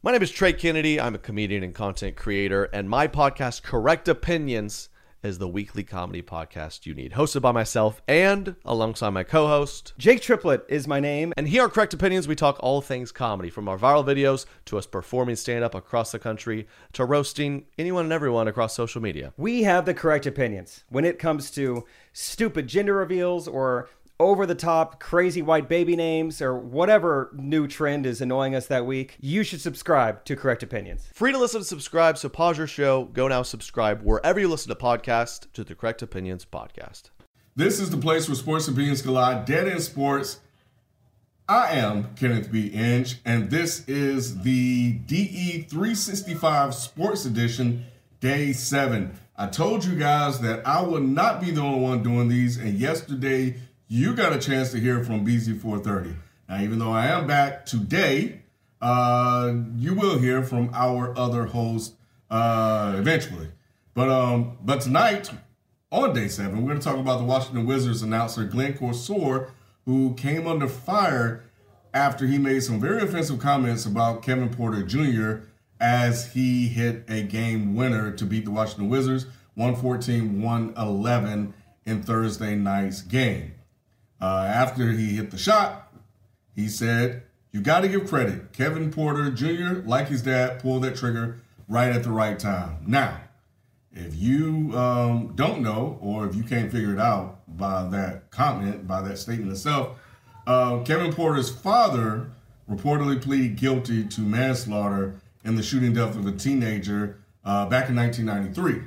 My name is Trey Kennedy. I'm a comedian and content creator, and my podcast, Correct Opinions, is the weekly comedy podcast you need. Hosted by myself and alongside my co-host, Jake Triplett is my name. And here at Correct Opinions, we talk all things comedy, from our viral videos to us performing stand-up across the country to roasting anyone and everyone across social media. We have the correct opinions when it comes to stupid gender reveals or over-the-top crazy white baby names or whatever new trend is annoying us that week. You should subscribe to Correct Opinions. Free to listen and subscribe, so pause your show, go now subscribe wherever you listen to podcasts to the Correct Opinions podcast. This is the place where sports opinions collide, Dead End Sports. I am Kenneth B. Inge, and this is the DE 365 Sports Edition, Day 7. I told you guys that I would not be the only one doing these, and yesterday you got a chance to hear from BZ430. Now, even though I am back today, you will hear from our other host eventually. But tonight, on Day 7, we're going to talk about the Washington Wizards announcer Glenn Corsour, who came under fire after he made some very offensive comments about Kevin Porter Jr. as he hit a game winner to beat the Washington Wizards 114-111 in Thursday night's game. After he hit the shot, he said, "You got to give credit. Kevin Porter Jr., like his dad, pulled that trigger right at the right time." Now, if you don't know, or if you can't figure it out by that comment, by that statement itself, Kevin Porter's father reportedly pleaded guilty to manslaughter in the shooting death of a teenager back in 1993.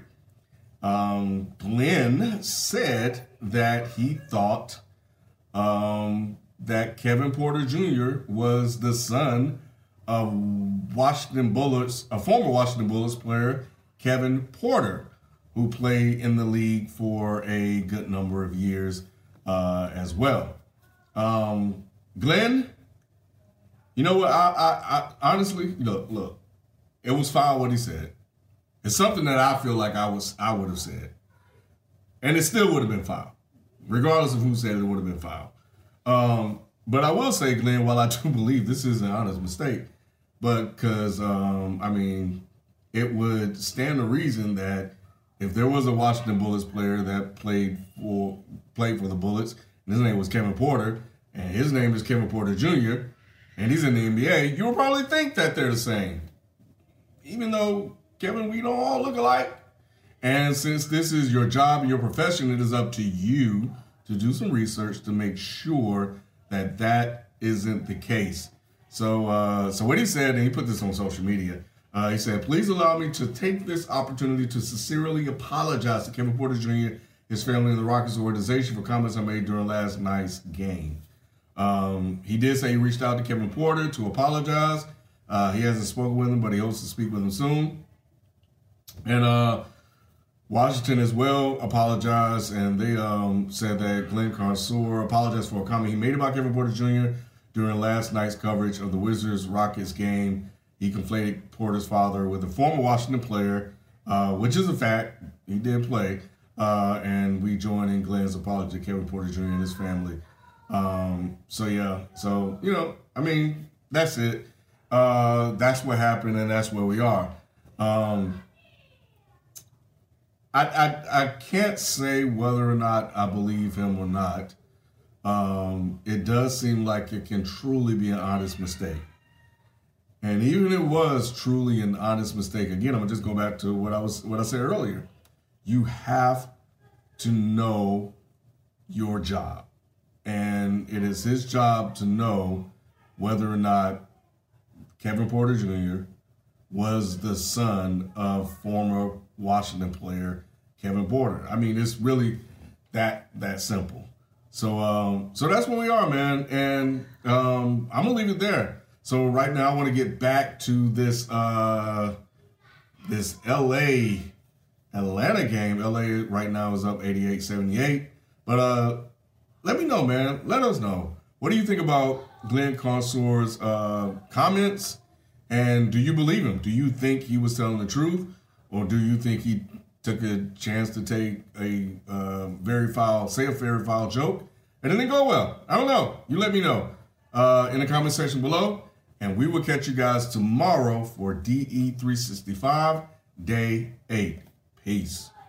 Glenn said that he thought that Kevin Porter Jr. was the son of Washington Bullets, a former Washington Bullets player, Kevin Porter, who played in the league for a good number of years as well. Glenn, you know what? I honestly, look, it was foul what he said. It's something that I feel like I would have said, and it still would have been foul. Regardless of who said it, would have been foul. But I will say, Glenn, while I do believe this is an honest mistake, but because, it would stand to reason that if there was a Washington Bullets player that played for the Bullets, and his name was Kevin Porter, and his name is Kevin Porter Jr., and he's in the NBA, you would probably think that they're the same. Even though, Kevin, we don't all look alike. And since this is your job and your profession, it is up to you to do some research to make sure that that isn't the case. So what he said, and he put this on social media, he said, "Please allow me to take this opportunity to sincerely apologize to Kevin Porter Jr., his family, and the Rockets organization for comments I made during last night's game." He did say he reached out to Kevin Porter to apologize. He hasn't spoken with him, but he hopes to speak with him soon. And Washington as well apologized, and they said that Glenn Corsour apologized for a comment he made about Kevin Porter Jr. during last night's coverage of the Wizards-Rockets game. He conflated Porter's father with a former Washington player, which is a fact. He did play. And we join in Glenn's apology to Kevin Porter Jr. and his family. That's it. That's what happened, and that's where we are. I can't say whether or not I believe him or not. It does seem like it can truly be an honest mistake. And even if it was truly an honest mistake, again, I'm going to just go back to what I said earlier. You have to know your job. And it is his job to know whether or not Kevin Porter Jr. was the son of former Washington player Kevin Porter. I mean, it's really that simple. So that's where we are, man. And I'm gonna leave it there. So right now, I want to get back to this LA Atlanta game. LA right now is up 88-78. But let me know, man. Let us know. What do you think about Glenn Corsour's comments? And do you believe him? Do you think he was telling the truth? Or do you think he took a chance to take a very foul joke, and it didn't go well? I don't know. You let me know in the comment section below. And we will catch you guys tomorrow for DE365 Day 8. Peace.